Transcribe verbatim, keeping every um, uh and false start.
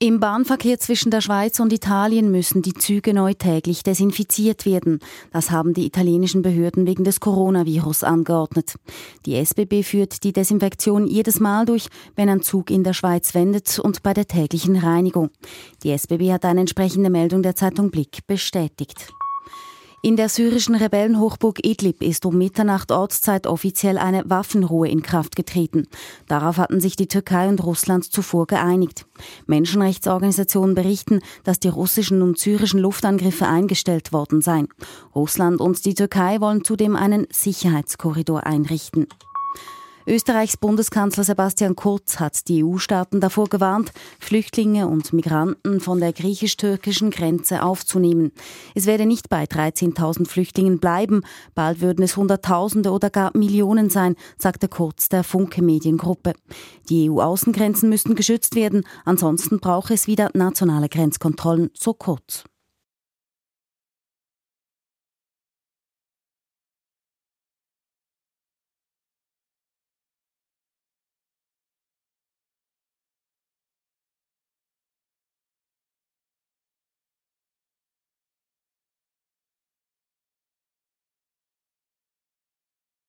Im Bahnverkehr zwischen der Schweiz und Italien müssen die Züge neu täglich desinfiziert werden. Das haben die italienischen Behörden wegen des Coronavirus angeordnet. Die S B B führt die Desinfektion jedes Mal durch, wenn ein Zug in der Schweiz wendet und bei der täglichen Reinigung. Die S B B hat eine entsprechende Meldung der Zeitung Blick bestätigt. In der syrischen Rebellenhochburg Idlib ist um Mitternacht Ortszeit offiziell eine Waffenruhe in Kraft getreten. Darauf hatten sich die Türkei und Russland zuvor geeinigt. Menschenrechtsorganisationen berichten, dass die russischen und syrischen Luftangriffe eingestellt worden seien. Russland und die Türkei wollen zudem einen Sicherheitskorridor einrichten. Österreichs Bundeskanzler Sebastian Kurz hat die E U-Staaten davor gewarnt, Flüchtlinge und Migranten von der griechisch-türkischen Grenze aufzunehmen. Es werde nicht bei dreizehntausend Flüchtlingen bleiben, bald würden es Hunderttausende oder gar Millionen sein, sagte Kurz der Funke Mediengruppe. Die E U-Außengrenzen müssten geschützt werden, ansonsten brauche es wieder nationale Grenzkontrollen, so Kurz.